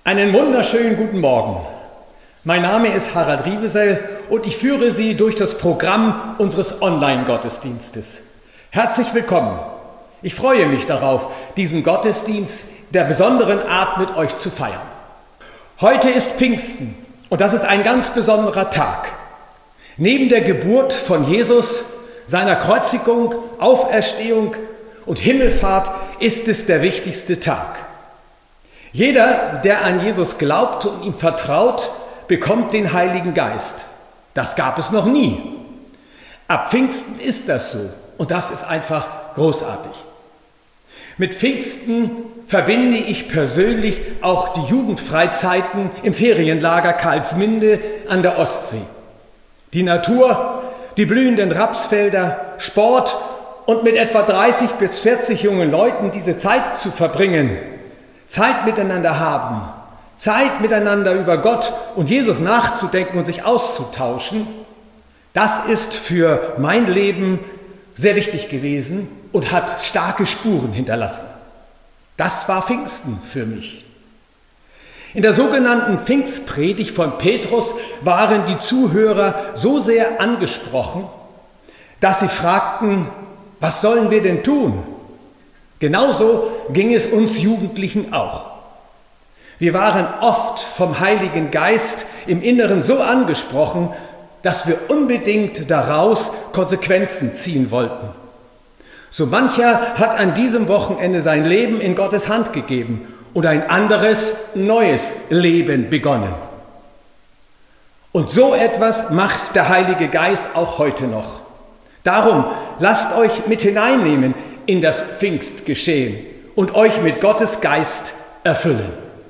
Einen wunderschönen guten Morgen. Mein Name ist Harald Riebesell und ich führe Sie durch das Programm unseres Online-Gottesdienstes. Herzlich willkommen. Ich freue mich darauf, diesen Gottesdienst der besonderen Art mit euch zu feiern. Heute ist Pfingsten und das ist ein ganz besonderer Tag. Neben der Geburt von Jesus, seiner Kreuzigung, Auferstehung und Himmelfahrt ist es der wichtigste Tag. Jeder, der an Jesus glaubt und ihm vertraut, bekommt den Heiligen Geist. Das gab es noch nie. Ab Pfingsten ist das so und das ist einfach großartig. Mit Pfingsten verbinde ich persönlich auch die Jugendfreizeiten im Ferienlager Karlsminde an der Ostsee. Die Natur, die blühenden Rapsfelder, Sport und mit etwa 30 bis 40 jungen Leuten diese Zeit zu verbringen, Zeit miteinander haben, Zeit miteinander über Gott und Jesus nachzudenken und sich auszutauschen, das ist für mein Leben sehr wichtig gewesen und hat starke Spuren hinterlassen. Das war Pfingsten für mich. In der sogenannten Pfingstpredigt von Petrus waren die Zuhörer so sehr angesprochen, dass sie fragten, was sollen wir denn tun? Genauso ging es uns Jugendlichen auch. Wir waren oft vom Heiligen Geist im Inneren so angesprochen, dass wir unbedingt daraus Konsequenzen ziehen wollten. So mancher hat an diesem Wochenende sein Leben in Gottes Hand gegeben und ein anderes, neues Leben begonnen. Und so etwas macht der Heilige Geist auch heute noch. Darum lasst euch mit hineinnehmen in das Pfingstgeschehen und euch mit Gottes Geist erfüllen.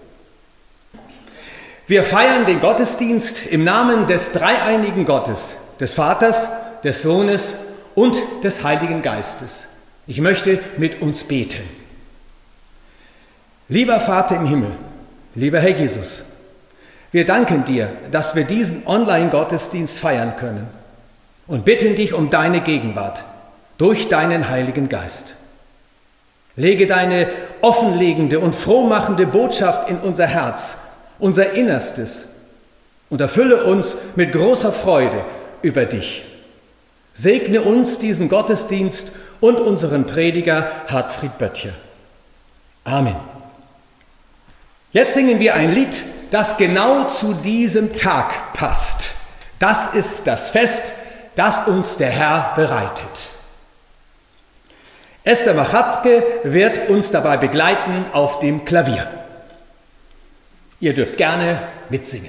Wir feiern den Gottesdienst im Namen des dreieinigen Gottes, des Vaters, des Sohnes und des Heiligen Geistes. Ich möchte mit uns beten. Lieber Vater im Himmel, lieber Herr Jesus, wir danken dir, dass wir diesen Online-Gottesdienst feiern können und bitten dich um deine Gegenwart durch deinen Heiligen Geist. Lege deine offenlegende und frohmachende Botschaft in unser Herz, unser Innerstes und erfülle uns mit großer Freude über dich. Segne uns diesen Gottesdienst und unseren Prediger Hartfried Böttcher. Amen. Jetzt singen wir ein Lied, das genau zu diesem Tag passt. Das ist das Fest, das uns der Herr bereitet. Esther Machatzke wird uns dabei begleiten auf dem Klavier. Ihr dürft gerne mitsingen.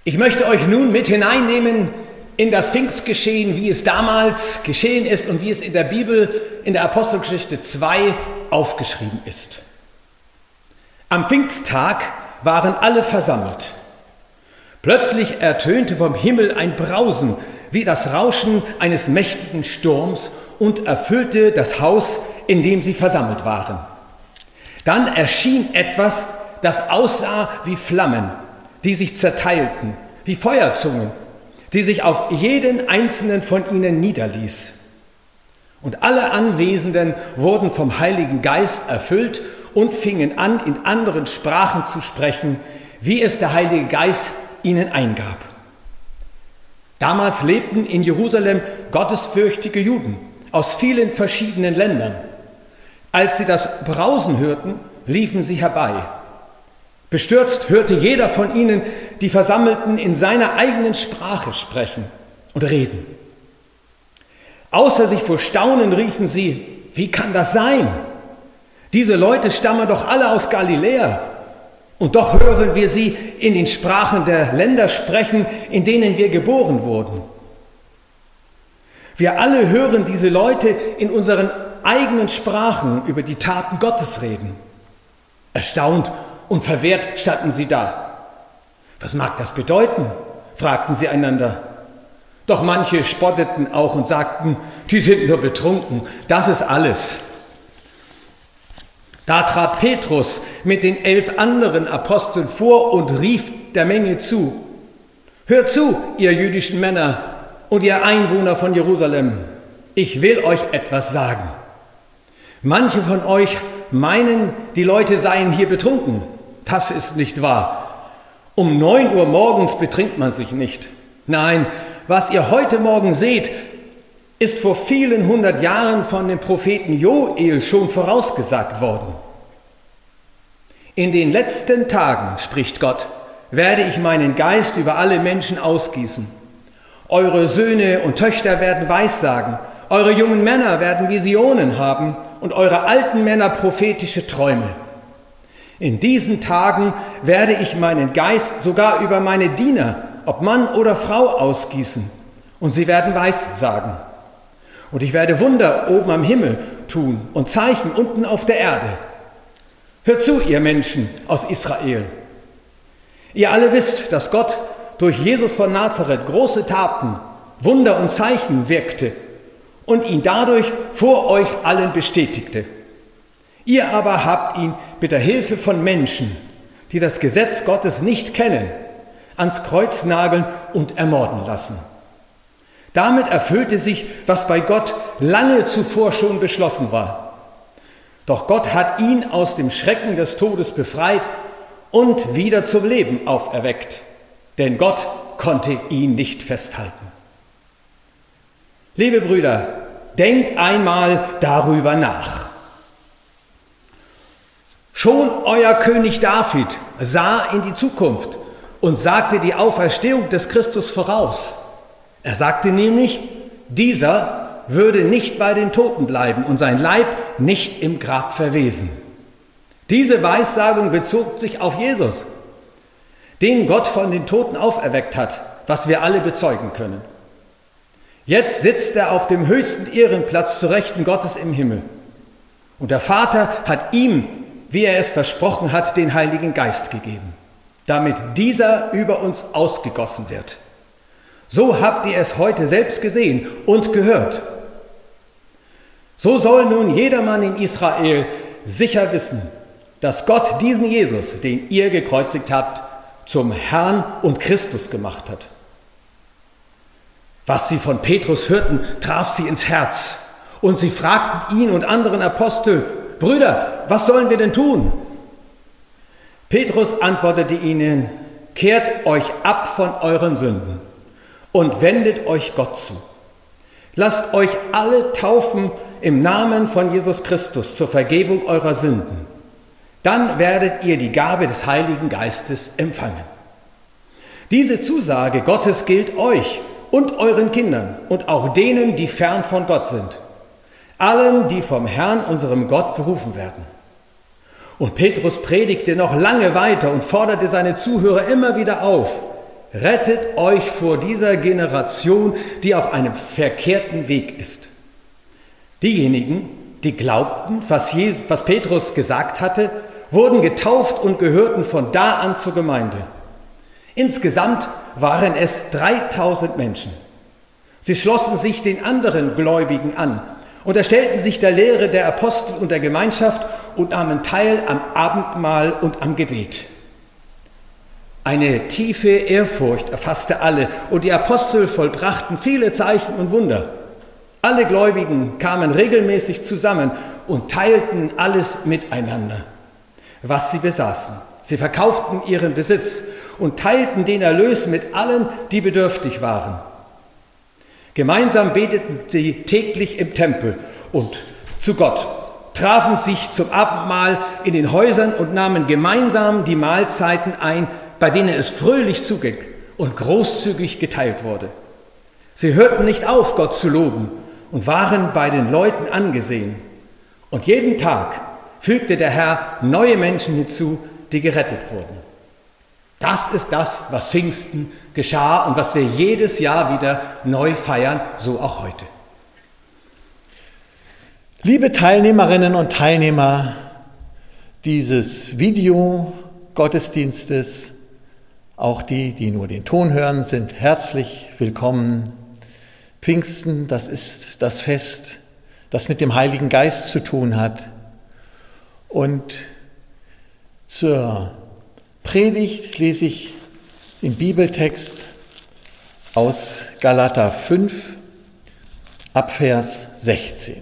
Ich möchte euch nun mit hineinnehmen in das Pfingstgeschehen, wie es damals geschehen ist und wie es in der Bibel, in der Apostelgeschichte 2 aufgeschrieben ist. Am Pfingsttag waren alle versammelt. Plötzlich ertönte vom Himmel ein Brausen, wie das Rauschen eines mächtigen Sturms, und erfüllte das Haus, in dem sie versammelt waren. Dann erschien etwas, das aussah wie Flammen, die sich zerteilten, wie Feuerzungen, die sich auf jeden einzelnen von ihnen niederließ. Und alle Anwesenden wurden vom Heiligen Geist erfüllt und fingen an, in anderen Sprachen zu sprechen, wie es der Heilige Geist ihnen eingab. Damals lebten in Jerusalem gottesfürchtige Juden aus vielen verschiedenen Ländern. Als sie das Brausen hörten, liefen sie herbei. Bestürzt hörte jeder von ihnen die Versammelten in seiner eigenen Sprache sprechen und reden. Außer sich vor Staunen riefen sie: Wie kann das sein? Diese Leute stammen doch alle aus Galiläa. Und doch hören wir sie in den Sprachen der Länder sprechen, in denen wir geboren wurden. Wir alle hören diese Leute in unseren eigenen Sprachen über die Taten Gottes reden. Erstaunt und verwehrt standen sie da. Was mag das bedeuten? Fragten sie einander. Doch manche spotteten auch und sagten: Die sind nur betrunken, das ist alles. Da trat Petrus mit den 11 anderen Aposteln vor und rief der Menge zu: Hört zu, ihr jüdischen Männer und ihr Einwohner von Jerusalem, ich will euch etwas sagen. Manche von euch meinen, die Leute seien hier betrunken. Das ist nicht wahr. Um 9 Uhr morgens betrinkt man sich nicht. Nein, was ihr heute Morgen seht, ist vor vielen 100 Jahren von dem Propheten Joel schon vorausgesagt worden. In den letzten Tagen, spricht Gott, werde ich meinen Geist über alle Menschen ausgießen. Eure Söhne und Töchter werden Weissagen, eure jungen Männer werden Visionen haben und eure alten Männer prophetische Träume. In diesen Tagen werde ich meinen Geist sogar über meine Diener, ob Mann oder Frau, ausgießen, und sie werden Weissagen. Und ich werde Wunder oben am Himmel tun und Zeichen unten auf der Erde. Hört zu, ihr Menschen aus Israel. Ihr alle wisst, dass Gott durch Jesus von Nazareth große Taten, Wunder und Zeichen wirkte und ihn dadurch vor euch allen bestätigte. Ihr aber habt ihn mit der Hilfe von Menschen, die das Gesetz Gottes nicht kennen, ans Kreuz nageln und ermorden lassen. Damit erfüllte sich, was bei Gott lange zuvor schon beschlossen war. Doch Gott hat ihn aus dem Schrecken des Todes befreit und wieder zum Leben auferweckt, denn Gott konnte ihn nicht festhalten. Liebe Brüder, denkt einmal darüber nach. Schon euer König David sah in die Zukunft und sagte die Auferstehung des Christus voraus. Er sagte nämlich, dieser würde nicht bei den Toten bleiben und sein Leib nicht im Grab verwesen. Diese Weissagung bezog sich auf Jesus, den Gott von den Toten auferweckt hat, was wir alle bezeugen können. Jetzt sitzt er auf dem höchsten Ehrenplatz zu Rechten Gottes im Himmel. Und der Vater hat ihm, wie er es versprochen hat, den Heiligen Geist gegeben, damit dieser über uns ausgegossen wird. So habt ihr es heute selbst gesehen und gehört. So soll nun jedermann in Israel sicher wissen, dass Gott diesen Jesus, den ihr gekreuzigt habt, zum Herrn und Christus gemacht hat. Was sie von Petrus hörten, traf sie ins Herz. Und sie fragten ihn und anderen Apostel: Brüder, was sollen wir denn tun? Petrus antwortete ihnen: Kehrt euch ab von euren Sünden und wendet euch Gott zu. Lasst euch alle taufen im Namen von Jesus Christus zur Vergebung eurer Sünden. Dann werdet ihr die Gabe des Heiligen Geistes empfangen. Diese Zusage Gottes gilt euch und euren Kindern und auch denen, die fern von Gott sind. Allen, die vom Herrn, unserem Gott, berufen werden. Und Petrus predigte noch lange weiter und forderte seine Zuhörer immer wieder auf: rettet euch vor dieser Generation, die auf einem verkehrten Weg ist. Diejenigen, die glaubten, was Petrus gesagt hatte, wurden getauft und gehörten von da an zur Gemeinde. Insgesamt waren es 3000 Menschen. Sie schlossen sich den anderen Gläubigen an, unterstellten sich der Lehre der Apostel und der Gemeinschaft und nahmen teil am Abendmahl und am Gebet. Eine tiefe Ehrfurcht erfasste alle und die Apostel vollbrachten viele Zeichen und Wunder. Alle Gläubigen kamen regelmäßig zusammen und teilten alles miteinander, was sie besaßen. Sie verkauften ihren Besitz und teilten den Erlös mit allen, die bedürftig waren. Gemeinsam beteten sie täglich im Tempel und zu Gott, trafen sich zum Abendmahl in den Häusern und nahmen gemeinsam die Mahlzeiten ein, bei denen es fröhlich zuging und großzügig geteilt wurde. Sie hörten nicht auf, Gott zu loben und waren bei den Leuten angesehen. Und jeden Tag fügte der Herr neue Menschen hinzu, die gerettet wurden. Das ist das, was Pfingsten geschah und was wir jedes Jahr wieder neu feiern, so auch heute. Liebe Teilnehmerinnen und Teilnehmer dieses Video-Gottesdienstes, auch die, die nur den Ton hören, sind herzlich willkommen. Pfingsten, das ist das Fest, das mit dem Heiligen Geist zu tun hat. Und zur Predigt lese ich den Bibeltext aus Galater 5 ab Vers 16.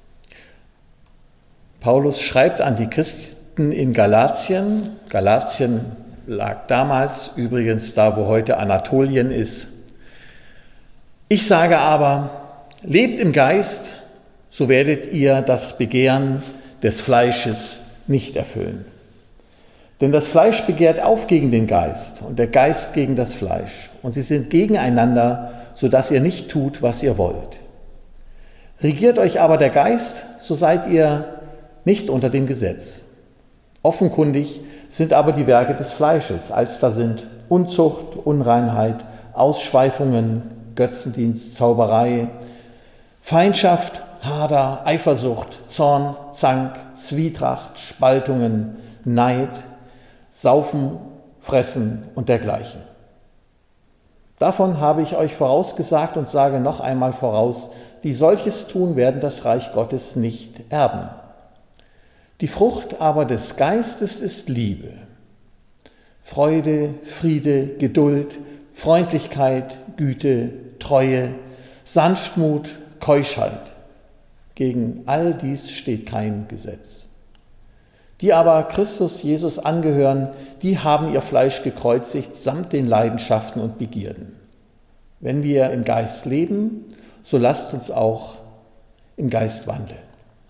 Paulus schreibt an die Christen in Galatien. Galatien lag damals übrigens da, wo heute Anatolien ist. Ich sage aber, lebt im Geist, so werdet ihr das Begehren des Fleisches nicht erfüllen. Denn das Fleisch begehrt auf gegen den Geist und der Geist gegen das Fleisch. Und sie sind gegeneinander, sodass ihr nicht tut, was ihr wollt. Regiert euch aber der Geist, so seid ihr nicht unter dem Gesetz. Offenkundig sind aber die Werke des Fleisches, als da sind Unzucht, Unreinheit, Ausschweifungen, Götzendienst, Zauberei, Feindschaft, Hader, Eifersucht, Zorn, Zank, Zwietracht, Spaltungen, Neid, Saufen, Fressen und dergleichen. Davon habe ich euch vorausgesagt und sage noch einmal voraus, die solches tun, werden das Reich Gottes nicht erben. Die Frucht aber des Geistes ist Liebe, Freude, Friede, Geduld, Freundlichkeit, Güte, Treue, Sanftmut, Keuschheit. Gegen all dies steht kein Gesetz. Die aber Christus Jesus angehören, die haben ihr Fleisch gekreuzigt samt den Leidenschaften und Begierden. Wenn wir im Geist leben, so lasst uns auch im Geist wandeln.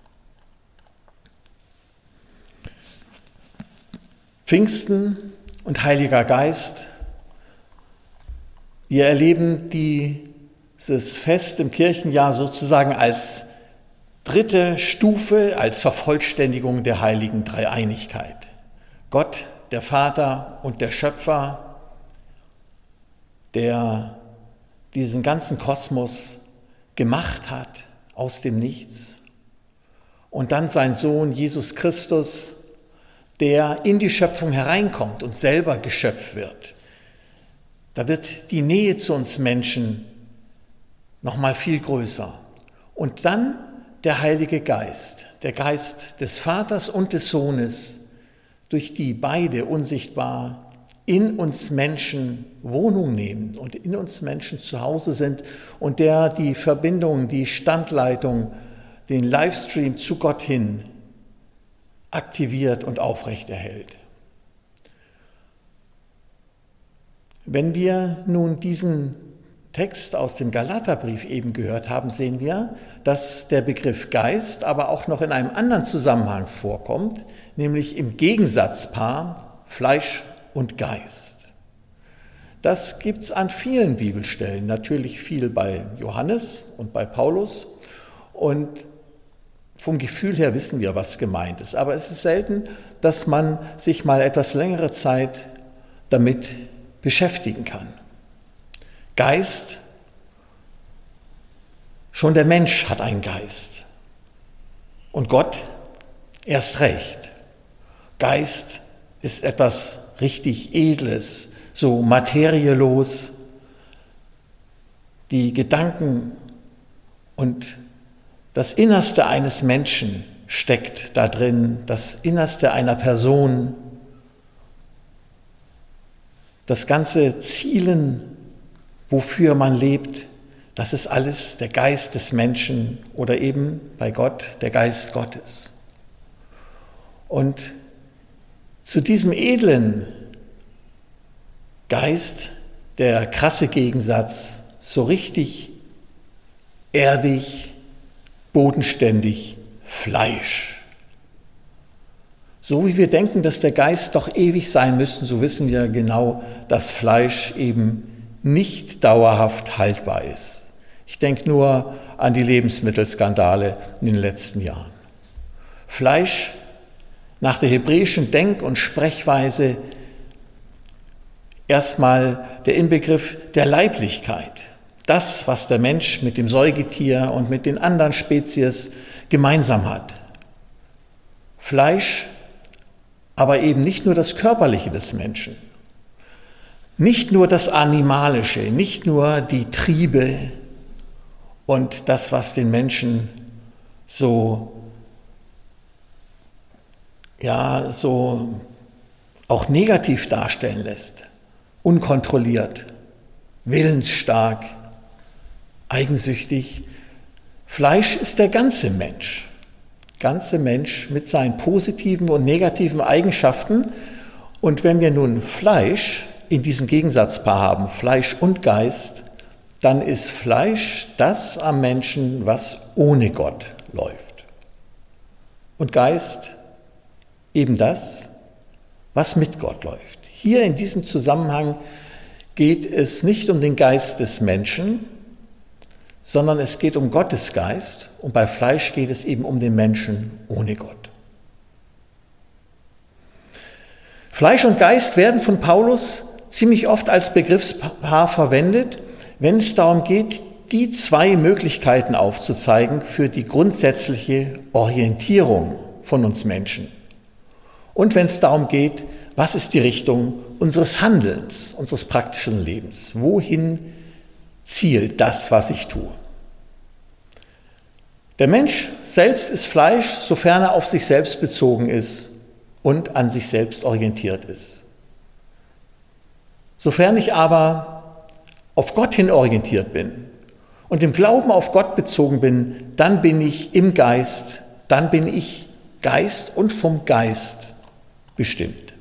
Pfingsten und Heiliger Geist. Wir erleben dieses Fest im Kirchenjahr sozusagen als dritte Stufe, als Vervollständigung der heiligen Dreieinigkeit. Gott, der Vater und der Schöpfer, der diesen ganzen Kosmos gemacht hat aus dem Nichts. Und dann sein Sohn Jesus Christus, der in die Schöpfung hereinkommt und selber Geschöpf wird. Da wird die Nähe zu uns Menschen noch mal viel größer. Und dann der Heilige Geist, der Geist des Vaters und des Sohnes, durch die beide unsichtbar in uns Menschen Wohnung nehmen und in uns Menschen zu Hause sind und der die Verbindung, die Standleitung, den Livestream zu Gott hin aktiviert und aufrechterhält. Wenn wir nun diesen Text aus dem Galaterbrief eben gehört haben, sehen wir, dass der Begriff Geist aber auch noch in einem anderen Zusammenhang vorkommt, nämlich im Gegensatzpaar Fleisch und Geist. Das gibt es an vielen Bibelstellen, natürlich viel bei Johannes und bei Paulus, und vom Gefühl her wissen wir, was gemeint ist. Aber es ist selten, dass man sich mal etwas längere Zeit damit beschäftigen kann. Geist, schon der Mensch hat einen Geist. Und Gott erst recht. Geist ist etwas richtig Edles, so materielos. Die Gedanken und das Innerste eines Menschen steckt da drin, das Innerste einer Person. Das ganze Zielen, wofür man lebt, das ist alles der Geist des Menschen oder eben bei Gott der Geist Gottes. Und zu diesem edlen Geist, der krasse Gegensatz, so richtig erdig, bodenständig, Fleisch. So wie wir denken, dass der Geist doch ewig sein müsste, so wissen wir genau, dass Fleisch eben nicht dauerhaft haltbar ist. Ich denke nur an die Lebensmittelskandale in den letzten Jahren. Fleisch nach der hebräischen Denk- und Sprechweise erstmal der Inbegriff der Leiblichkeit. Das, was der Mensch mit dem Säugetier und mit den anderen Spezies gemeinsam hat. Fleisch, aber eben nicht nur das Körperliche des Menschen, nicht nur das Animalische, nicht nur die Triebe und das, was den Menschen so auch negativ darstellen lässt, unkontrolliert, willensstark, eigensüchtig. Fleisch ist der ganze Mensch mit seinen positiven und negativen Eigenschaften. Und wenn wir nun Fleisch in diesem Gegensatzpaar haben, Fleisch und Geist, dann ist Fleisch das am Menschen, was ohne Gott läuft. Und Geist eben das, was mit Gott läuft. Hier in diesem Zusammenhang geht es nicht um den Geist des Menschen, sondern es geht um Gottes Geist und bei Fleisch geht es eben um den Menschen ohne Gott. Fleisch und Geist werden von Paulus ziemlich oft als Begriffspaar verwendet, wenn es darum geht, die zwei Möglichkeiten aufzuzeigen für die grundsätzliche Orientierung von uns Menschen. Und wenn es darum geht, was ist die Richtung unseres Handelns, unseres praktischen Lebens? Wohin zielt das, was ich tue? Der Mensch selbst ist Fleisch, sofern er auf sich selbst bezogen ist und an sich selbst orientiert ist. Sofern ich aber auf Gott hin orientiert bin und im Glauben auf Gott bezogen bin, dann bin ich im Geist, dann bin ich Geist und vom Geist bestimmt.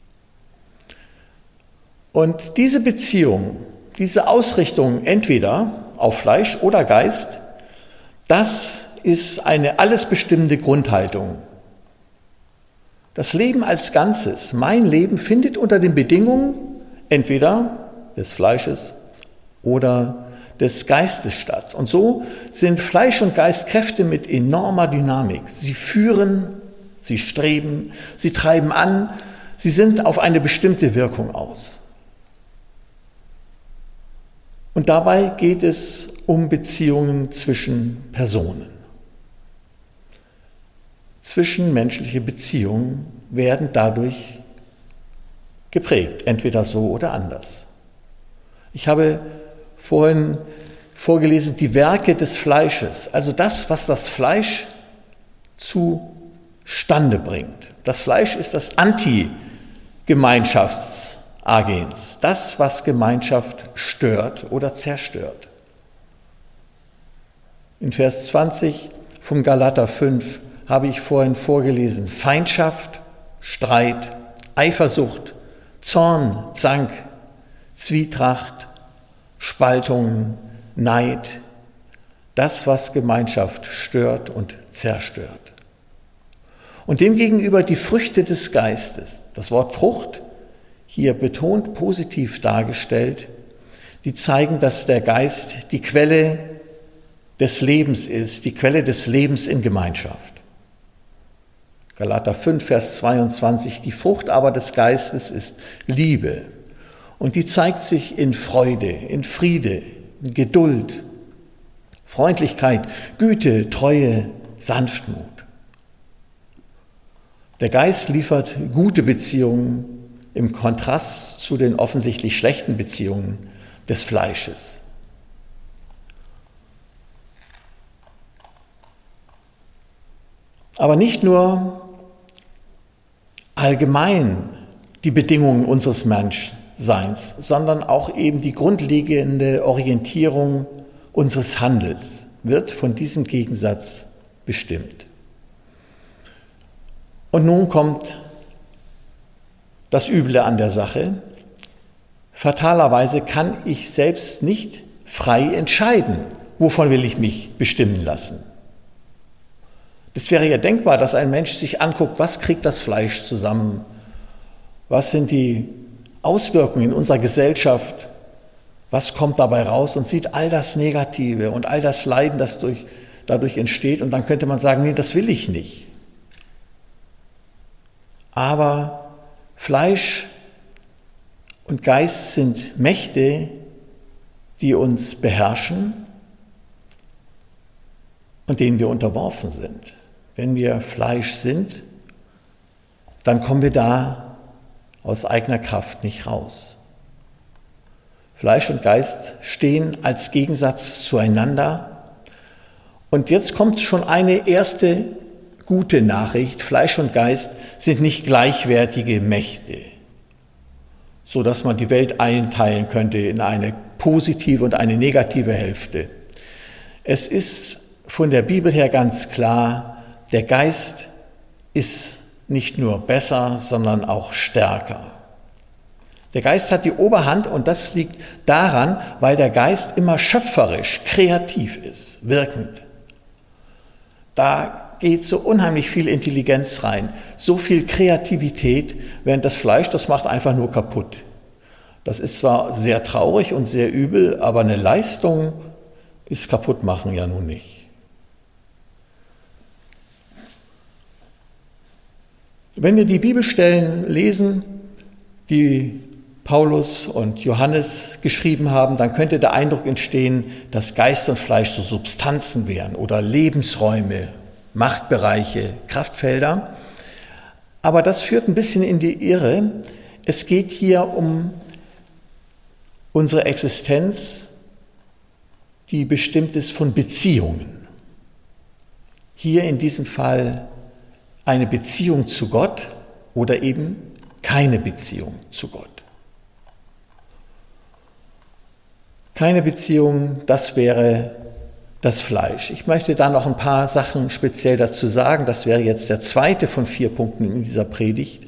Und diese Beziehung, diese Ausrichtung entweder auf Fleisch oder Geist, das ist eine alles bestimmende Grundhaltung. Das Leben als Ganzes, mein Leben, findet unter den Bedingungen entweder des Fleisches oder des Geistes statt. Und so sind Fleisch und Geist Kräfte mit enormer Dynamik. Sie führen, sie streben, sie treiben an, sie sind auf eine bestimmte Wirkung aus. Und dabei geht es um Beziehungen zwischen Personen. Zwischenmenschliche Beziehungen werden dadurch geprägt, entweder so oder anders. Ich habe vorhin vorgelesen, die Werke des Fleisches, also das, was das Fleisch zustande bringt. Das Fleisch ist das Anti-Gemeinschaftsagens, das, was Gemeinschaft stört oder zerstört. In Vers 20 vom Galater 5 habe ich vorhin vorgelesen, Feindschaft, Streit, Eifersucht, Zorn, Zank, Zwietracht, Spaltungen, Neid, das, was Gemeinschaft stört und zerstört. Und demgegenüber die Früchte des Geistes, das Wort Frucht, hier betont positiv dargestellt, die zeigen, dass der Geist die Quelle des Lebens ist, die Quelle des Lebens in Gemeinschaft. Galater 5, Vers 22, die Frucht aber des Geistes ist Liebe Und die zeigt sich in Freude, in Friede, in Geduld, Freundlichkeit, Güte, Treue, Sanftmut. Der Geist liefert gute Beziehungen im Kontrast zu den offensichtlich schlechten Beziehungen des Fleisches. Aber nicht nur allgemein die Bedingungen unseres Menschseins, sondern auch eben die grundlegende Orientierung unseres Handels wird von diesem Gegensatz bestimmt. Und nun kommt das Üble an der Sache. Fatalerweise kann ich selbst nicht frei entscheiden, wovon will ich mich bestimmen lassen. Es wäre ja denkbar, dass ein Mensch sich anguckt, was kriegt das Fleisch zusammen, was sind die Auswirkungen in unserer Gesellschaft, was kommt dabei raus und sieht all das Negative und all das Leiden, das dadurch entsteht. Und dann könnte man sagen, nee, das will ich nicht. Aber Fleisch und Geist sind Mächte, die uns beherrschen und denen wir unterworfen sind. Wenn wir Fleisch sind, dann kommen wir da aus eigener Kraft nicht raus. Fleisch und Geist stehen als Gegensatz zueinander. Und jetzt kommt schon eine erste gute Nachricht. Fleisch und Geist sind nicht gleichwertige Mächte, sodass man die Welt einteilen könnte in eine positive und eine negative Hälfte. Es ist von der Bibel her ganz klar, der Geist ist nicht nur besser, sondern auch stärker. Der Geist hat die Oberhand und das liegt daran, weil der Geist immer schöpferisch, kreativ ist, wirkend. Da geht so unheimlich viel Intelligenz rein, so viel Kreativität, während das Fleisch, das macht einfach nur kaputt. Das ist zwar sehr traurig und sehr übel, aber eine Leistung ist Kaputtmachen ja nun nicht. Wenn wir die Bibelstellen lesen, die Paulus und Johannes geschrieben haben, dann könnte der Eindruck entstehen, dass Geist und Fleisch so Substanzen wären oder Lebensräume, Machtbereiche, Kraftfelder. Aber das führt ein bisschen in die Irre. Es geht hier um unsere Existenz, die bestimmt ist von Beziehungen. Hier in diesem Fall eine Beziehung zu Gott oder eben keine Beziehung zu Gott. Keine Beziehung, das wäre das Fleisch. Ich möchte da noch ein paar Sachen speziell dazu sagen. Das wäre jetzt der zweite von 4 Punkten in dieser Predigt.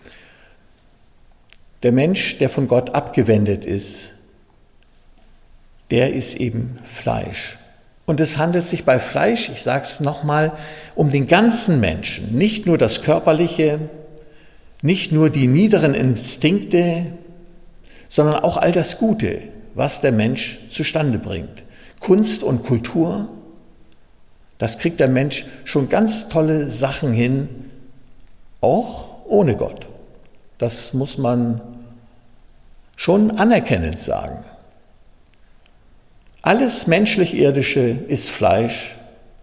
Der Mensch, der von Gott abgewendet ist, der ist eben Fleisch. Und es handelt sich bei Fleisch, ich sage es nochmal, um den ganzen Menschen, nicht nur das Körperliche, nicht nur die niederen Instinkte, sondern auch all das Gute, was der Mensch zustande bringt. Kunst und Kultur, das kriegt der Mensch schon ganz tolle Sachen hin, auch ohne Gott. Das muss man schon anerkennend sagen. Alles menschlich-irdische ist Fleisch,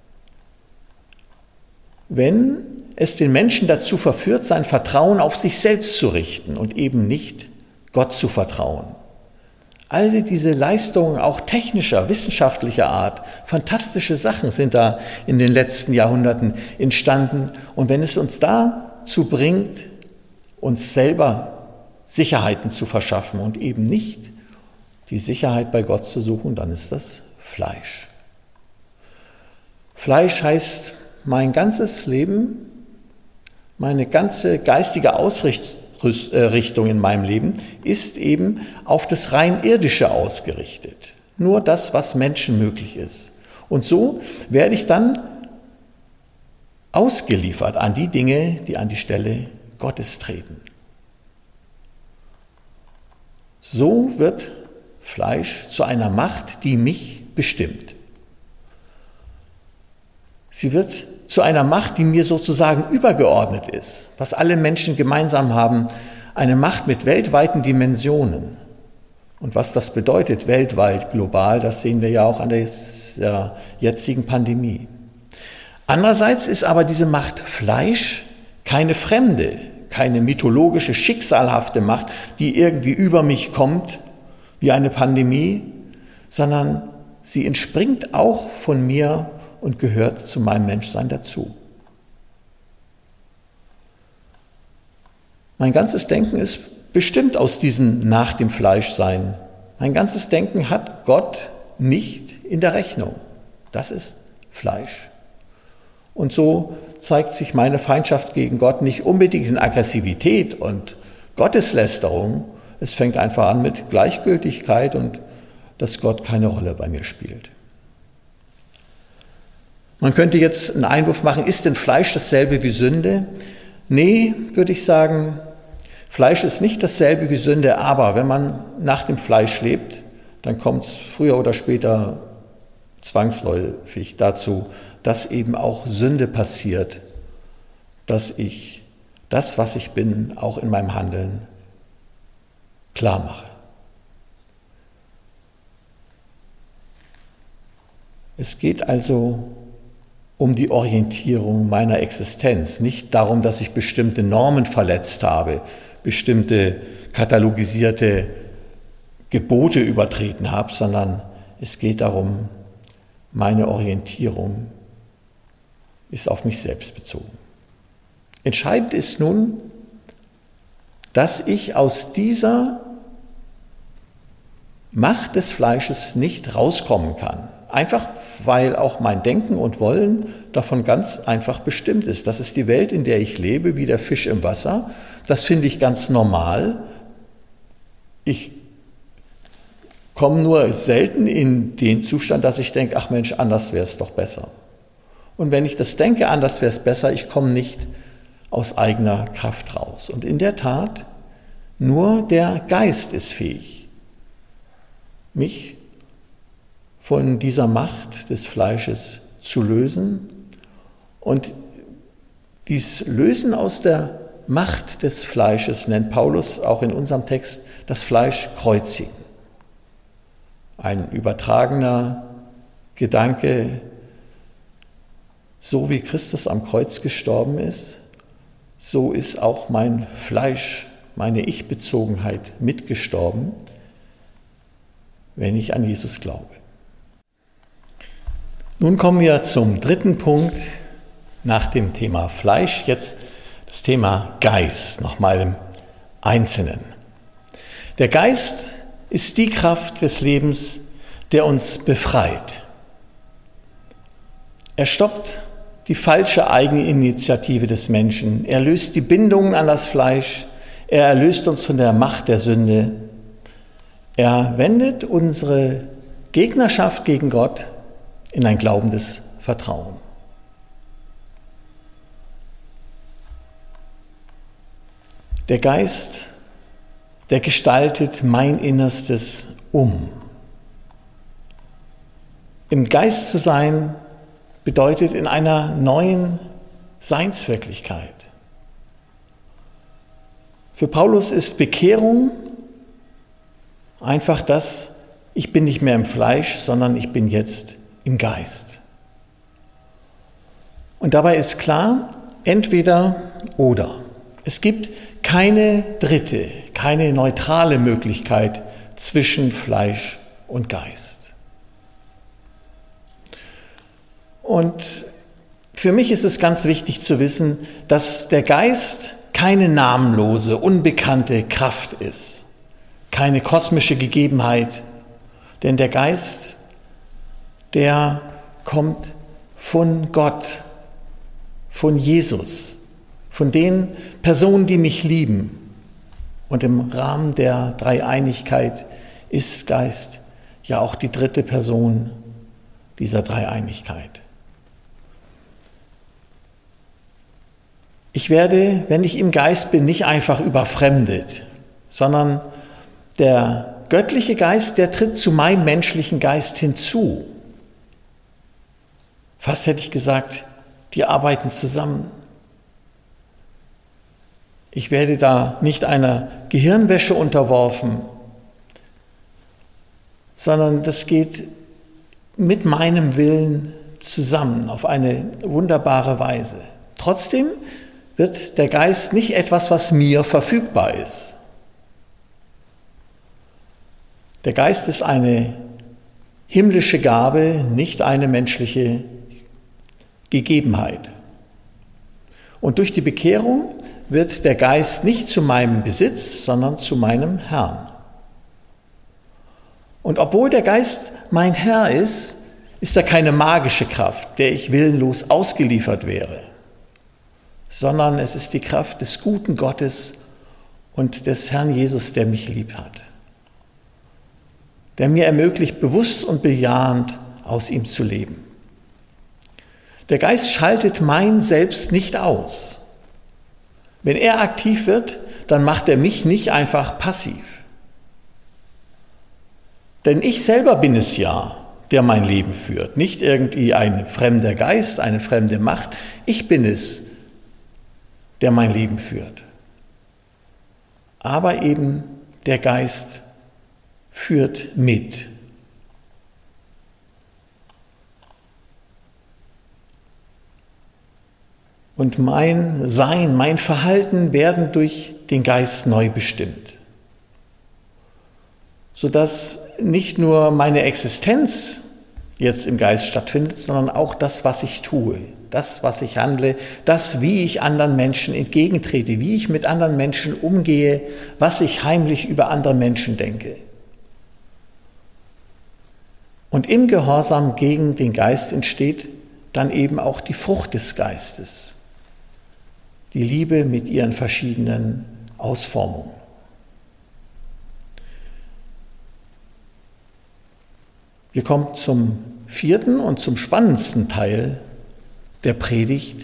wenn es den Menschen dazu verführt, sein Vertrauen auf sich selbst zu richten und eben nicht Gott zu vertrauen. All diese Leistungen, auch technischer, wissenschaftlicher Art, fantastische Sachen sind da in den letzten Jahrhunderten entstanden. Und wenn es uns dazu bringt, uns selber Sicherheiten zu verschaffen und eben nicht die Sicherheit bei Gott zu suchen, dann ist das Fleisch. Fleisch heißt, mein ganzes Leben, meine ganze geistige Ausrichtung in meinem Leben ist eben auf das rein Irdische ausgerichtet. Nur das, was Menschen möglich ist. Und so werde ich dann ausgeliefert an die Dinge, die an die Stelle Gottes treten. So wird Fleisch zu einer Macht, die mich bestimmt. Sie wird zu einer Macht, die mir sozusagen übergeordnet ist, was alle Menschen gemeinsam haben, eine Macht mit weltweiten Dimensionen. Und was das bedeutet weltweit, global, das sehen wir ja auch an der jetzigen Pandemie. Andererseits ist aber diese Macht Fleisch keine fremde, keine mythologische, schicksalhafte Macht, die irgendwie über mich kommt, wie eine Pandemie, sondern sie entspringt auch von mir und gehört zu meinem Menschsein dazu. Mein ganzes Denken ist bestimmt aus diesem nach dem Fleischsein. Mein ganzes Denken hat Gott nicht in der Rechnung. Das ist Fleisch. Und so zeigt sich meine Feindschaft gegen Gott nicht unbedingt in Aggressivität und Gotteslästerung. Es fängt einfach an mit Gleichgültigkeit und dass Gott keine Rolle bei mir spielt. Man könnte jetzt einen Einwurf machen, ist denn Fleisch dasselbe wie Sünde? Nee, würde ich sagen, Fleisch ist nicht dasselbe wie Sünde, aber wenn man nach dem Fleisch lebt, dann kommt es früher oder später zwangsläufig dazu, dass eben auch Sünde passiert, dass ich das, was ich bin, auch in meinem Handeln klar mache. Es geht also um die Orientierung meiner Existenz, nicht darum, dass ich bestimmte Normen verletzt habe, bestimmte katalogisierte Gebote übertreten habe, sondern es geht darum, meine Orientierung ist auf mich selbst bezogen. Entscheidend ist nun, dass ich aus dieser Macht des Fleisches nicht rauskommen kann. Einfach, weil auch mein Denken und Wollen davon ganz einfach bestimmt ist. Das ist die Welt, in der ich lebe, wie der Fisch im Wasser. Das finde ich ganz normal. Ich komme nur selten in den Zustand, dass ich denke, ach Mensch, anders wäre es doch besser. Und wenn ich das denke, anders wäre es besser, ich komme nicht aus eigener Kraft raus. Und in der Tat, nur der Geist ist fähig, mich von dieser Macht des Fleisches zu lösen. Und dieses Lösen aus der Macht des Fleisches nennt Paulus auch in unserem Text das Fleisch kreuzigen. Ein übertragener Gedanke, so wie Christus am Kreuz gestorben ist, so ist auch mein Fleisch, meine Ich-Bezogenheit mitgestorben, wenn ich an Jesus glaube. Nun kommen wir zum dritten Punkt nach dem Thema Fleisch, jetzt das Thema Geist, nochmal im Einzelnen. Der Geist ist die Kraft des Lebens, der uns befreit. Er stoppt die falsche Eigeninitiative des Menschen. Er löst die Bindungen an das Fleisch. Er erlöst uns von der Macht der Sünde. Er wendet unsere Gegnerschaft gegen Gott in ein glaubendes Vertrauen. Der Geist, der gestaltet mein Innerstes um. Im Geist zu sein bedeutet in einer neuen Seinswirklichkeit. Für Paulus ist Bekehrung einfach das, ich bin nicht mehr im Fleisch, sondern ich bin jetzt im Geist. Und dabei ist klar, entweder oder. Es gibt keine dritte, keine neutrale Möglichkeit zwischen Fleisch und Geist. Und für mich ist es ganz wichtig zu wissen, dass der Geist keine namenlose, unbekannte Kraft ist, keine kosmische Gegebenheit, denn der Geist, der kommt von Gott, von Jesus, von den Personen, die mich lieben. Und im Rahmen der Dreieinigkeit ist Geist ja auch die dritte Person dieser Dreieinigkeit. Ich werde, wenn ich im Geist bin, nicht einfach überfremdet, sondern der göttliche Geist, der tritt zu meinem menschlichen Geist hinzu. Fast hätte ich gesagt, die arbeiten zusammen. Ich werde da nicht einer Gehirnwäsche unterworfen, sondern das geht mit meinem Willen zusammen auf eine wunderbare Weise. Trotzdem wird der Geist nicht etwas, was mir verfügbar ist. Der Geist ist eine himmlische Gabe, nicht eine menschliche Gegebenheit. Und durch die Bekehrung wird der Geist nicht zu meinem Besitz, sondern zu meinem Herrn. Und obwohl der Geist mein Herr ist, ist er keine magische Kraft, der ich willenlos ausgeliefert wäre, sondern es ist die Kraft des guten Gottes und des Herrn Jesus, der mich lieb hat, der mir ermöglicht, bewusst und bejahend aus ihm zu leben. Der Geist schaltet mein Selbst nicht aus. Wenn er aktiv wird, dann macht er mich nicht einfach passiv. Denn ich selber bin es ja, der mein Leben führt, nicht irgendwie ein fremder Geist, eine fremde Macht. Ich bin es, der mein Leben führt. Aber eben der Geist führt mit. Und mein Sein, mein Verhalten werden durch den Geist neu bestimmt, sodass nicht nur meine Existenz jetzt im Geist stattfindet, sondern auch das, was ich tue, das, was ich handle, das, wie ich anderen Menschen entgegentrete, wie ich mit anderen Menschen umgehe, was ich heimlich über andere Menschen denke. Und im Gehorsam gegen den Geist entsteht dann eben auch die Frucht des Geistes, die Liebe mit ihren verschiedenen Ausformungen. Wir kommen zum vierten und zum spannendsten Teil der Predigt.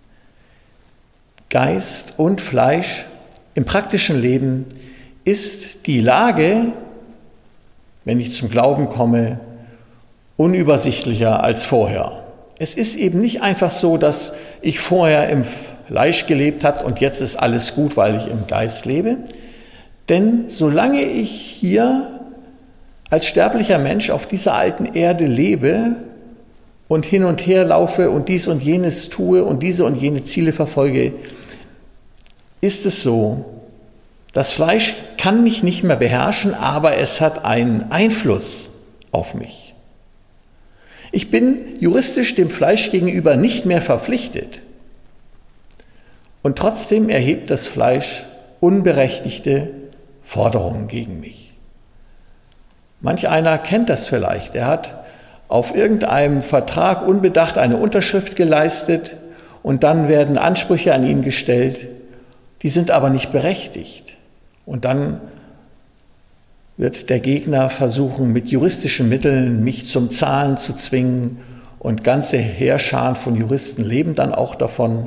Geist und Fleisch im praktischen Leben ist die Lage, wenn ich zum Glauben komme, unübersichtlicher als vorher. Es ist eben nicht einfach so, dass ich vorher im Fleisch gelebt habe und jetzt ist alles gut, weil ich im Geist lebe. Denn solange ich hier als sterblicher Mensch auf dieser alten Erde lebe und hin und her laufe und dies und jenes tue und diese und jene Ziele verfolge, ist es so, das Fleisch kann mich nicht mehr beherrschen, aber es hat einen Einfluss auf mich. Ich bin juristisch dem Fleisch gegenüber nicht mehr verpflichtet. Und trotzdem erhebt das Fleisch unberechtigte Forderungen gegen mich. Manch einer kennt das vielleicht. Er hat auf irgendeinem Vertrag unbedacht eine Unterschrift geleistet und dann werden Ansprüche an ihn gestellt, die sind aber nicht berechtigt. Und dann wird der Gegner versuchen, mit juristischen Mitteln mich zum Zahlen zu zwingen und ganze Heerscharen von Juristen leben dann auch davon.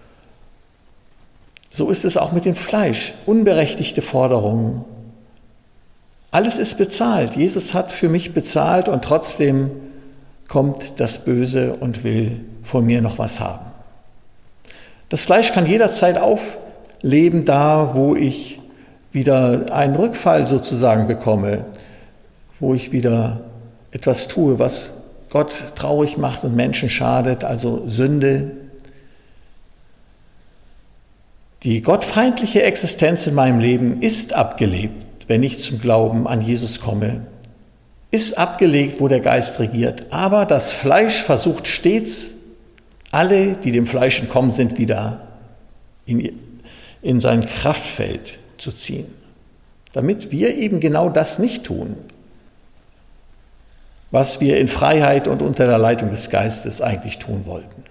So ist es auch mit dem Fleisch. Unberechtigte Forderungen. Alles ist bezahlt. Jesus hat für mich bezahlt und trotzdem kommt das Böse und will von mir noch was haben. Das Fleisch kann jederzeit aufleben, da wo ich wieder einen Rückfall sozusagen bekomme, wo ich wieder etwas tue, was Gott traurig macht und Menschen schadet, also Sünde. Die gottfeindliche Existenz in meinem Leben ist abgelebt, wenn ich zum Glauben an Jesus komme, ist abgelegt, wo der Geist regiert. Aber das Fleisch versucht stets, alle, die dem Fleisch entkommen sind, wieder in sein Kraftfeld zu ziehen, damit wir eben genau das nicht tun, was wir in Freiheit und unter der Leitung des Geistes eigentlich tun wollten.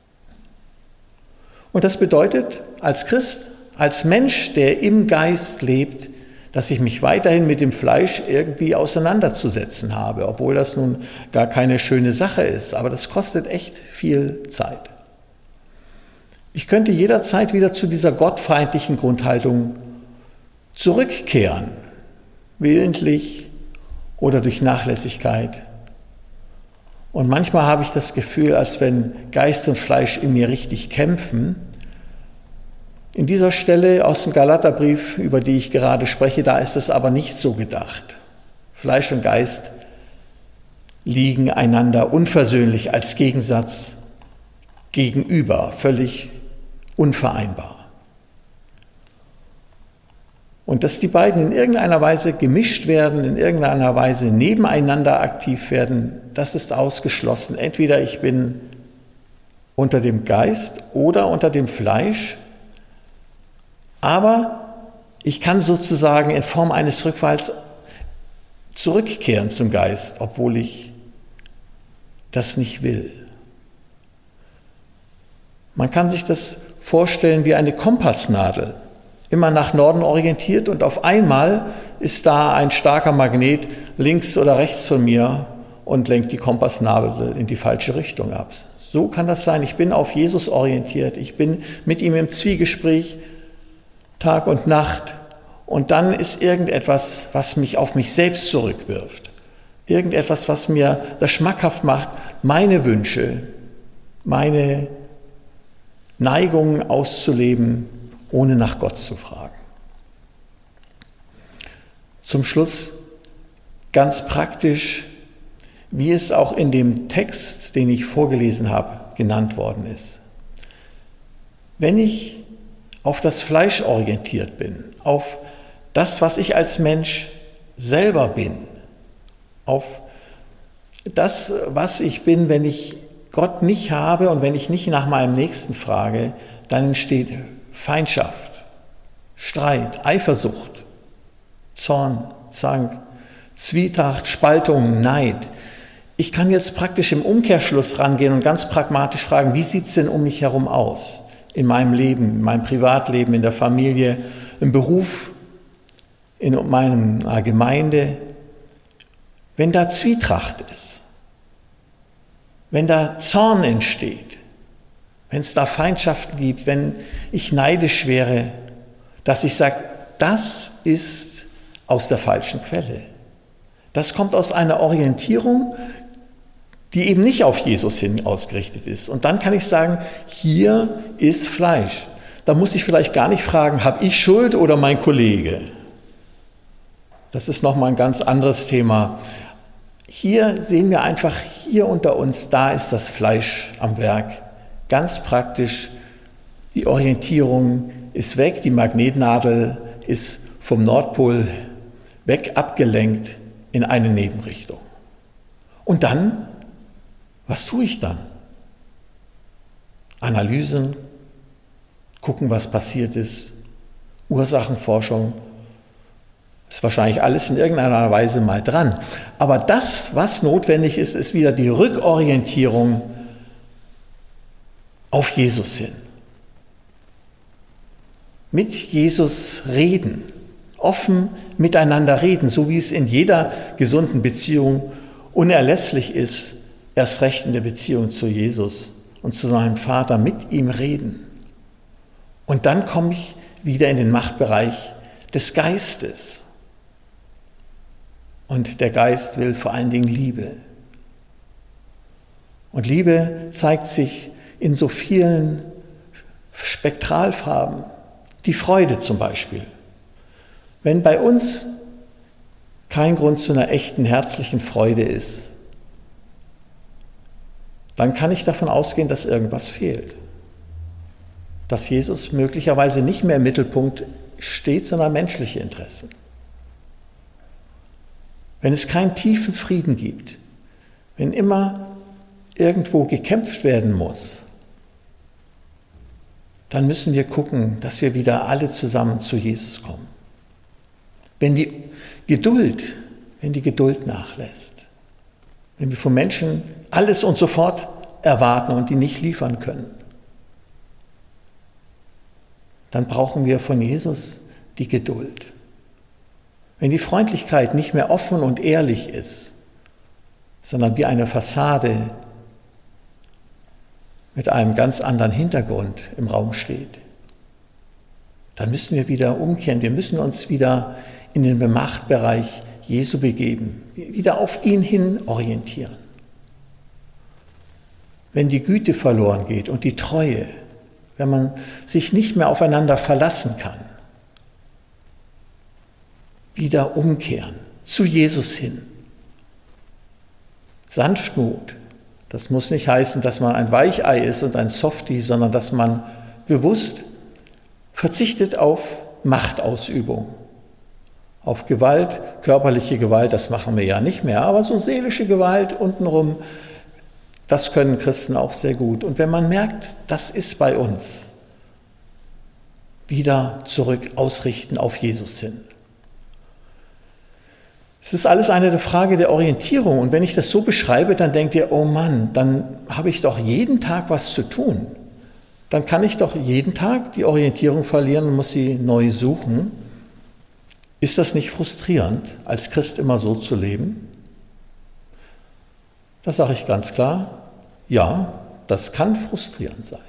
Und das bedeutet, als Christ, als Mensch, der im Geist lebt, dass ich mich weiterhin mit dem Fleisch irgendwie auseinanderzusetzen habe, obwohl das nun gar keine schöne Sache ist. Aber das kostet echt viel Zeit. Ich könnte jederzeit wieder zu dieser gottfeindlichen Grundhaltung zurückkehren, willentlich oder durch Nachlässigkeit. Und manchmal habe ich das Gefühl, als wenn Geist und Fleisch in mir richtig kämpfen. In dieser Stelle aus dem Galaterbrief, über die ich gerade spreche, da ist es aber nicht so gedacht. Fleisch und Geist liegen einander unversöhnlich als Gegensatz gegenüber, völlig unvereinbar. Und dass die beiden in irgendeiner Weise gemischt werden, in irgendeiner Weise nebeneinander aktiv werden, das ist ausgeschlossen. Entweder ich bin unter dem Geist oder unter dem Fleisch, aber ich kann sozusagen in Form eines Rückfalls zurückkehren zum Geist, obwohl ich das nicht will. Man kann sich das vorstellen wie eine Kompassnadel, immer nach Norden orientiert und auf einmal ist da ein starker Magnet links oder rechts von mir und lenkt die Kompassnadel in die falsche Richtung ab. So kann das sein. Ich bin auf Jesus orientiert, ich bin mit ihm im Zwiegespräch Tag und Nacht und dann ist irgendetwas, was mich auf mich selbst zurückwirft. Irgendetwas, was mir das schmackhaft macht, meine Wünsche, meine Neigungen auszuleben, ohne nach Gott zu fragen. Zum Schluss ganz praktisch, wie es auch in dem Text, den ich vorgelesen habe, genannt worden ist. Wenn ich auf das Fleisch orientiert bin, auf das, was ich als Mensch selber bin, auf das, was ich bin, wenn ich Gott nicht habe und wenn ich nicht nach meinem Nächsten frage, dann entsteht Feindschaft, Streit, Eifersucht, Zorn, Zank, Zwietracht, Spaltung, Neid. Ich kann jetzt praktisch im Umkehrschluss rangehen und ganz pragmatisch fragen, wie sieht es denn um mich herum aus? In meinem Leben, in meinem Privatleben, in der Familie, im Beruf, in meiner Gemeinde. Wenn da Zwietracht ist, wenn da Zorn entsteht, wenn es da Feindschaften gibt, wenn ich neidisch wäre, dass ich sage, das ist aus der falschen Quelle. Das kommt aus einer Orientierung, die eben nicht auf Jesus hin ausgerichtet ist. Und dann kann ich sagen, hier ist Fleisch. Da muss ich vielleicht gar nicht fragen, habe ich Schuld oder mein Kollege? Das ist nochmal ein ganz anderes Thema. Hier sehen wir einfach, hier unter uns, da ist das Fleisch am Werk. Ganz praktisch, die Orientierung ist weg, die Magnetnadel ist vom Nordpol weg abgelenkt in eine Nebenrichtung. Und dann, was tue ich dann? Analysen, gucken, was passiert ist, Ursachenforschung, ist wahrscheinlich alles in irgendeiner Weise mal dran. Aber das, was notwendig ist, ist wieder die Rückorientierung auf Jesus hin. Mit Jesus reden, offen miteinander reden, so wie es in jeder gesunden Beziehung unerlässlich ist, erst recht in der Beziehung zu Jesus und zu seinem Vater, mit ihm reden. Und dann komme ich wieder in den Machtbereich des Geistes. Und der Geist will vor allen Dingen Liebe. Und Liebe zeigt sich in so vielen Spektralfarben. Die Freude zum Beispiel. Wenn bei uns kein Grund zu einer echten herzlichen Freude ist, dann kann ich davon ausgehen, dass irgendwas fehlt. Dass Jesus möglicherweise nicht mehr im Mittelpunkt steht, sondern menschliche Interessen. Wenn es keinen tiefen Frieden gibt, wenn immer irgendwo gekämpft werden muss, dann müssen wir gucken, dass wir wieder alle zusammen zu Jesus kommen. Wenn die Geduld nachlässt, wenn wir von Menschen alles und sofort erwarten und die nicht liefern können, dann brauchen wir von Jesus die Geduld. Wenn die Freundlichkeit nicht mehr offen und ehrlich ist, sondern wie eine Fassade mit einem ganz anderen Hintergrund im Raum steht, dann müssen wir wieder umkehren. Wir müssen uns wieder in den Machtbereich Jesu begeben, wieder auf ihn hin orientieren. Wenn die Güte verloren geht und die Treue, wenn man sich nicht mehr aufeinander verlassen kann, wieder umkehren, zu Jesus hin. Sanftmut. Das muss nicht heißen, dass man ein Weichei ist und ein Softie, sondern dass man bewusst verzichtet auf Machtausübung, auf Gewalt, körperliche Gewalt, das machen wir ja nicht mehr, aber so seelische Gewalt untenrum, das können Christen auch sehr gut. Und wenn man merkt, das ist bei uns, wieder zurück ausrichten auf Jesus hin. Es ist alles eine Frage der Orientierung. Und wenn ich das so beschreibe, dann denkt ihr, oh Mann, dann habe ich doch jeden Tag was zu tun. Dann kann ich doch jeden Tag die Orientierung verlieren und muss sie neu suchen. Ist das nicht frustrierend, als Christ immer so zu leben? Da sage ich ganz klar, ja, das kann frustrierend sein.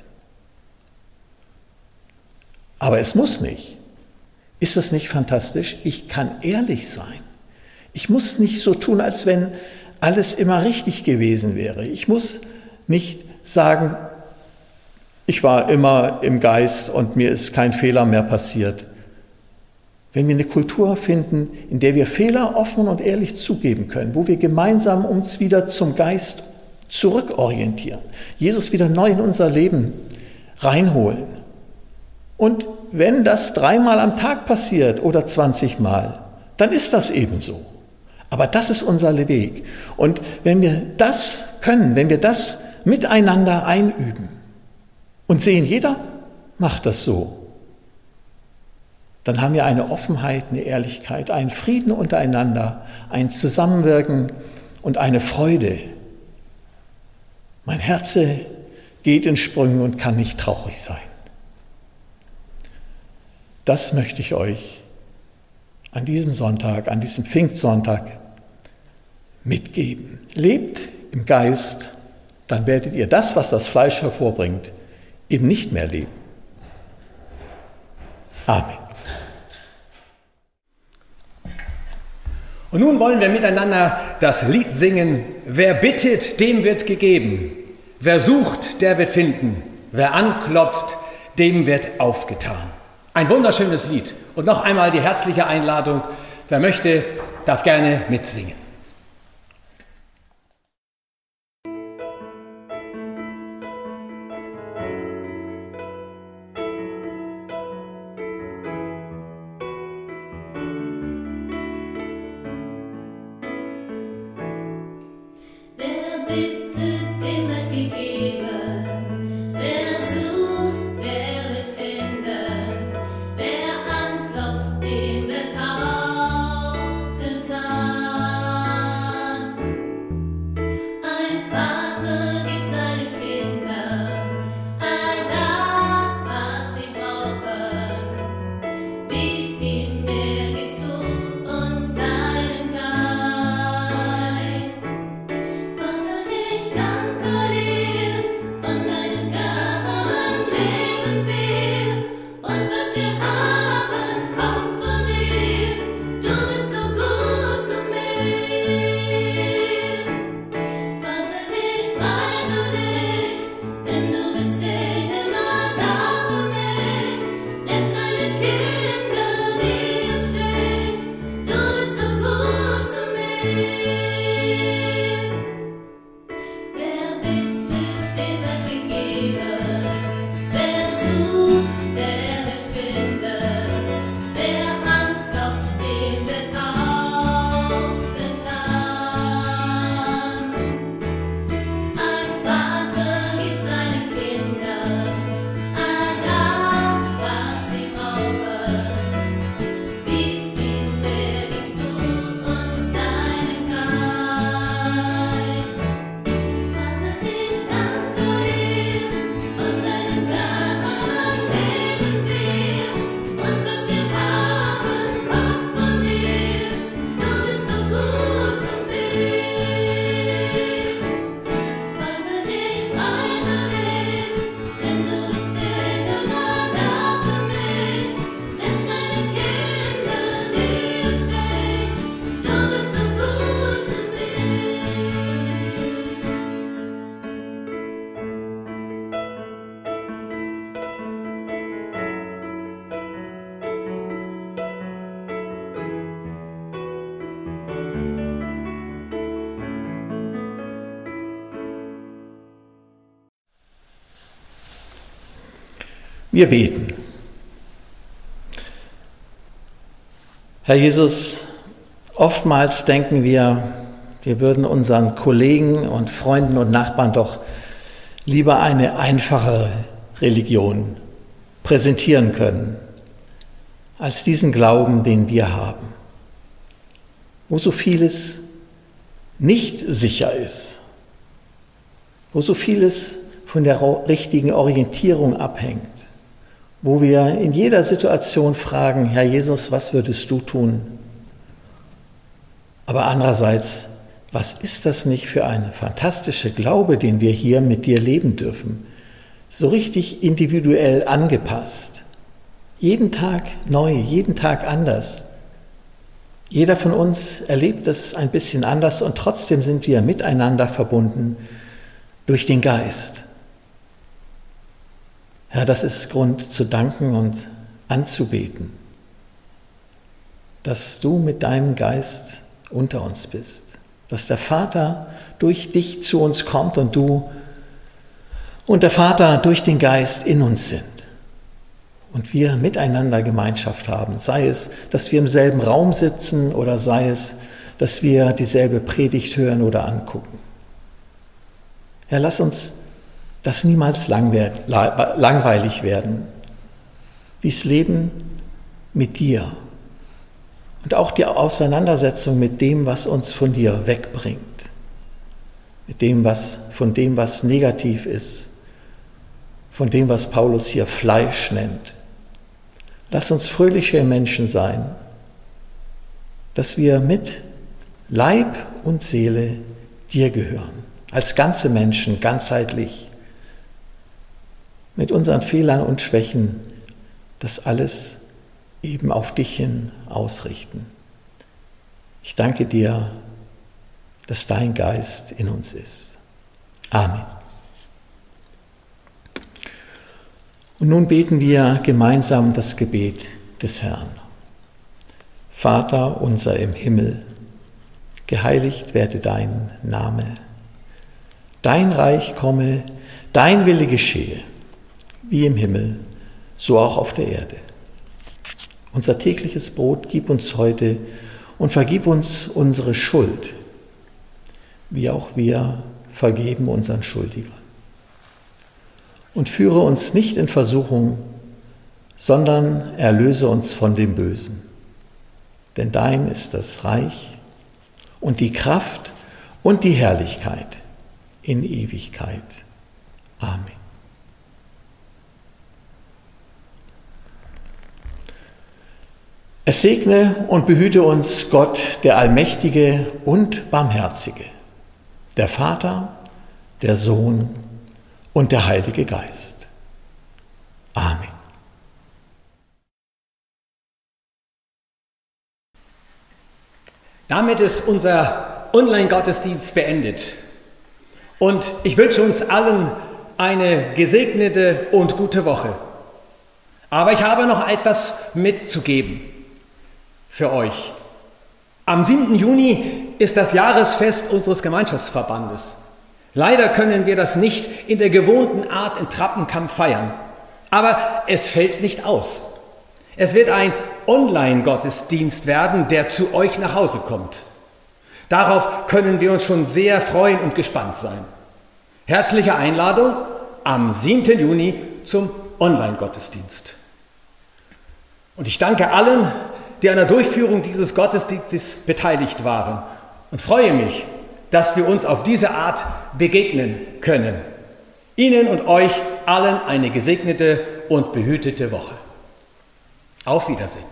Aber es muss nicht. Ist das nicht fantastisch? Ich kann ehrlich sein. Ich muss nicht so tun, als wenn alles immer richtig gewesen wäre. Ich muss nicht sagen, ich war immer im Geist und mir ist kein Fehler mehr passiert. Wenn wir eine Kultur finden, in der wir Fehler offen und ehrlich zugeben können, wo wir gemeinsam uns wieder zum Geist zurückorientieren, Jesus wieder neu in unser Leben reinholen. Und wenn das 3-mal am Tag passiert oder 20-mal, dann ist das ebenso. Aber das ist unser Weg. Und wenn wir das können, wenn wir das miteinander einüben und sehen, jeder macht das so, dann haben wir eine Offenheit, eine Ehrlichkeit, einen Frieden untereinander, ein Zusammenwirken und eine Freude. Mein Herz geht in Sprüngen und kann nicht traurig sein. Das möchte ich euch an diesem Sonntag, an diesem Pfingstsonntag mitgeben. Lebt im Geist, dann werdet ihr das, was das Fleisch hervorbringt, eben nicht mehr leben. Amen. Und nun wollen wir miteinander das Lied singen: Wer bittet, dem wird gegeben. Wer sucht, der wird finden. Wer anklopft, dem wird aufgetan. Ein wunderschönes Lied. Und noch einmal die herzliche Einladung: Wer möchte, darf gerne mitsingen. Wir beten. Herr Jesus, oftmals denken wir würden unseren Kollegen und Freunden und Nachbarn doch lieber eine einfachere Religion präsentieren können, als diesen Glauben, den wir haben, wo so vieles nicht sicher ist, wo so vieles von der richtigen Orientierung abhängt, wo wir in jeder Situation fragen, Herr Jesus, was würdest du tun? Aber andererseits, was ist das nicht für ein fantastischer Glaube, den wir hier mit dir leben dürfen? So richtig individuell angepasst. Jeden Tag neu, jeden Tag anders. Jeder von uns erlebt es ein bisschen anders und trotzdem sind wir miteinander verbunden durch den Geist. Herr, das ist Grund zu danken und anzubeten, dass du mit deinem Geist unter uns bist, dass der Vater durch dich zu uns kommt und du und der Vater durch den Geist in uns sind und wir miteinander Gemeinschaft haben, sei es, dass wir im selben Raum sitzen oder sei es, dass wir dieselbe Predigt hören oder angucken. Herr, lass uns das niemals langweilig werden, dies Leben mit dir und auch die Auseinandersetzung mit dem, was uns von dir wegbringt, von dem, was negativ ist, von dem, was Paulus hier Fleisch nennt. Lass uns fröhliche Menschen sein, dass wir mit Leib und Seele dir gehören, als ganze Menschen, ganzheitlich, mit unseren Fehlern und Schwächen, das alles eben auf dich hin ausrichten. Ich danke dir, dass dein Geist in uns ist. Amen. Und nun beten wir gemeinsam das Gebet des Herrn. Vater unser im Himmel, geheiligt werde dein Name. Dein Reich komme, dein Wille geschehe, wie im Himmel, so auch auf der Erde. Unser tägliches Brot gib uns heute und vergib uns unsere Schuld, wie auch wir vergeben unseren Schuldigern. Und führe uns nicht in Versuchung, sondern erlöse uns von dem Bösen. Denn dein ist das Reich und die Kraft und die Herrlichkeit in Ewigkeit. Amen. Es segne und behüte uns Gott, der Allmächtige und Barmherzige, der Vater, der Sohn und der Heilige Geist. Amen. Damit ist unser Online-Gottesdienst beendet. Und ich wünsche uns allen eine gesegnete und gute Woche. Aber ich habe noch etwas mitzugeben für euch. Am 7. Juni ist das Jahresfest unseres Gemeinschaftsverbandes. Leider können wir das nicht in der gewohnten Art in Trappenkamp feiern. Aber es fällt nicht aus. Es wird ein Online-Gottesdienst werden, der zu euch nach Hause kommt. Darauf können wir uns schon sehr freuen und gespannt sein. Herzliche Einladung am 7. Juni zum Online-Gottesdienst. Und ich danke allen, die an der Durchführung dieses Gottesdienstes beteiligt waren und freue mich, dass wir uns auf diese Art begegnen können. Ihnen und euch allen eine gesegnete und behütete Woche. Auf Wiedersehen.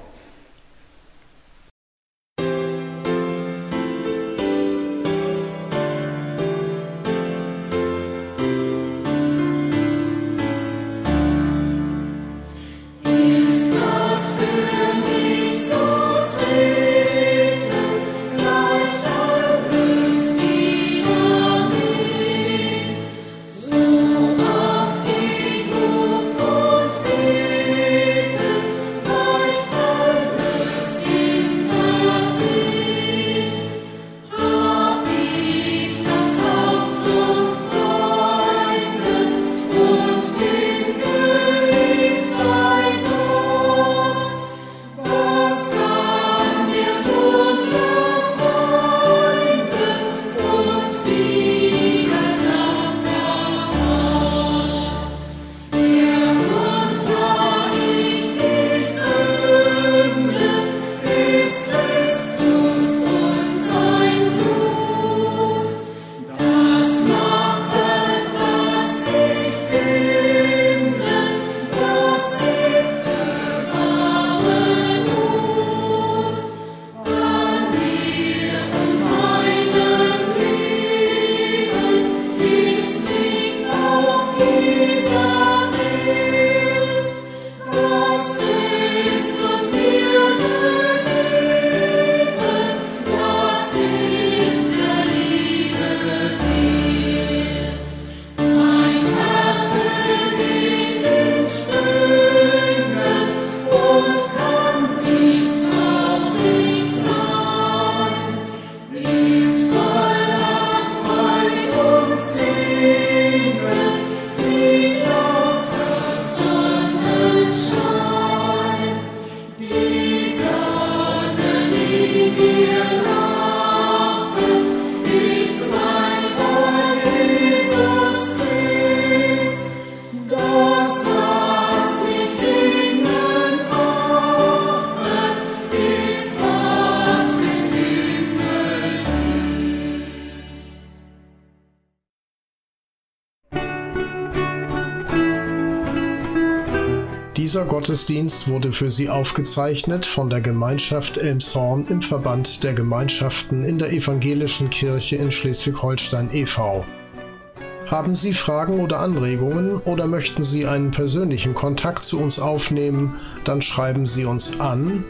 Dieser Gottesdienst wurde für Sie aufgezeichnet von der Gemeinschaft Elmshorn im Verband der Gemeinschaften in der Evangelischen Kirche in Schleswig-Holstein e.V. Haben Sie Fragen oder Anregungen oder möchten Sie einen persönlichen Kontakt zu uns aufnehmen, dann schreiben Sie uns an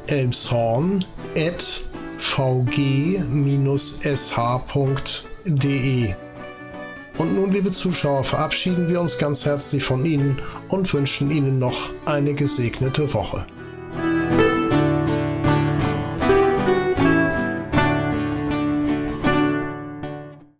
elmshorn@vg-sh.de. Und nun, liebe Zuschauer, verabschieden wir uns ganz herzlich von Ihnen und wünschen Ihnen noch eine gesegnete Woche.